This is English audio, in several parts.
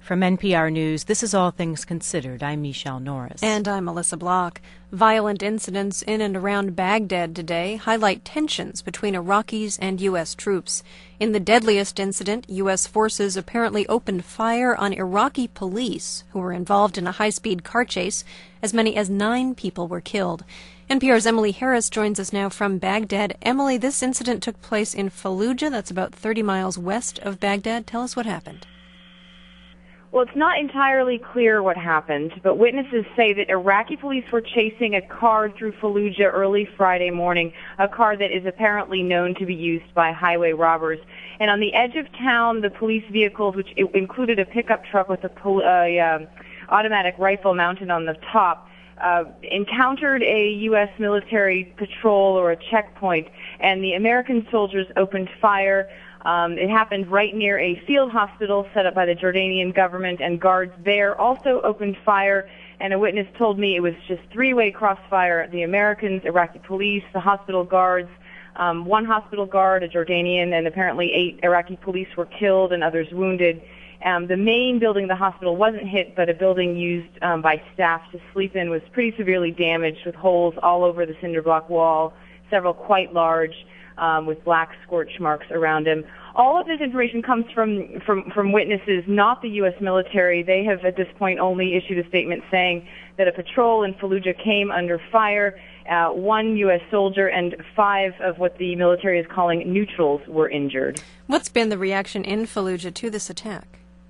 From NPR News, this is All Things Considered. I'm Michelle Norris. And I'm Melissa Block. Violent incidents in and around Baghdad today highlight tensions between Iraqis and U.S. troops. In the deadliest incident, U.S. forces apparently opened fire on Iraqi police who were involved in a high-speed car chase. As many as 9 people were killed. NPR's Emily Harris joins us now from Baghdad. Emily, this incident took place in Fallujah. That's about 30 miles west of Baghdad. Tell us what happened. Well, it's not entirely clear what happened, but witnesses say that Iraqi police were chasing a car through Fallujah early Friday morning, a car that is apparently known to be used by highway robbers. And on the edge of town, the police vehicles, which included a pickup truck with a automatic rifle mounted on the top, encountered a U.S. military patrol or a checkpoint, and the American soldiers opened fire. It happened right near a field hospital set up by the Jordanian government, and guards there also opened fire. And a witness told me it was just three-way crossfire. The Americans, Iraqi police, the hospital guards, one hospital guard, a Jordanian, and apparently 8 Iraqi police were killed and others wounded. The main building of the hospital wasn't hit, but a building used by staff to sleep in was pretty severely damaged with holes all over the cinder block wall, several quite large, with black scorch marks around him. All of this information comes from witnesses, not the U.S. military. They have at this point only issued a statement saying that a patrol in Fallujah came under fire. 1 U.S. soldier and 5 of what the military is calling neutrals were injured. What's been the reaction in Fallujah to this attack?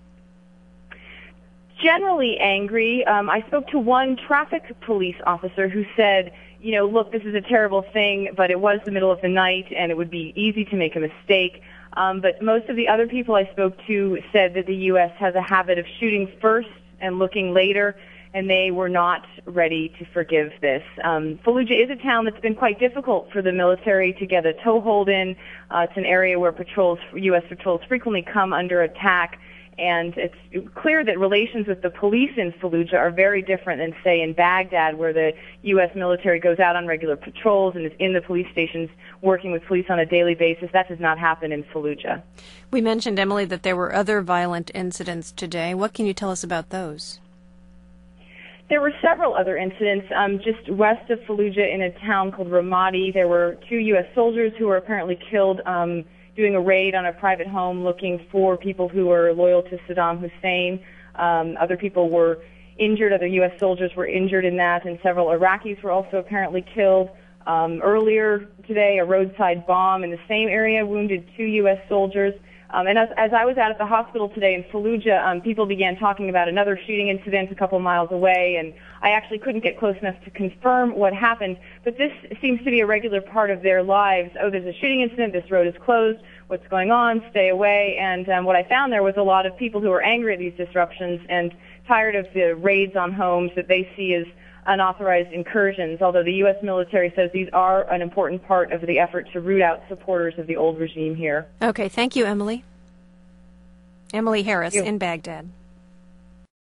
Generally angry. I spoke to one traffic police officer who said, look, this is a terrible thing, but it was the middle of the night and it would be easy to make a mistake. But most of the other people I spoke to said that the U.S. has a habit of shooting first and looking later, and they were not ready to forgive this. Fallujah is a town that's been quite difficult for the military to get a toehold in. It's an area where U.S. patrols frequently come under attack. And it's clear that relations with the police in Fallujah are very different than, say, in Baghdad, where the U.S. military goes out on regular patrols and is in the police stations working with police on a daily basis. That does not happen in Fallujah. We mentioned, Emily, that there were other violent incidents today. What can you tell us about those? There were several other incidents. Just west of Fallujah in a town called Ramadi, there were 2 U.S. soldiers who were apparently killed doing a raid on a private home looking for people who were loyal to Saddam Hussein. Other people were injured. Other U.S. soldiers were injured in that, and several Iraqis were also apparently killed. Earlier today, a roadside bomb in the same area wounded 2 U.S. soldiers. And as I was out at the hospital today in Fallujah, people began talking about another shooting incident a couple miles away, and I actually couldn't get close enough to confirm what happened, but this seems to be a regular part of their lives. Oh, there's a shooting incident, this road is closed, what's going on, stay away. And what I found there was a lot of people who were angry at these disruptions and tired of the raids on homes that they see as unauthorized incursions, although the U.S. military says these are an important part of the effort to root out supporters of the old regime here. Okay, thank you, Emily. Emily Harris in Baghdad.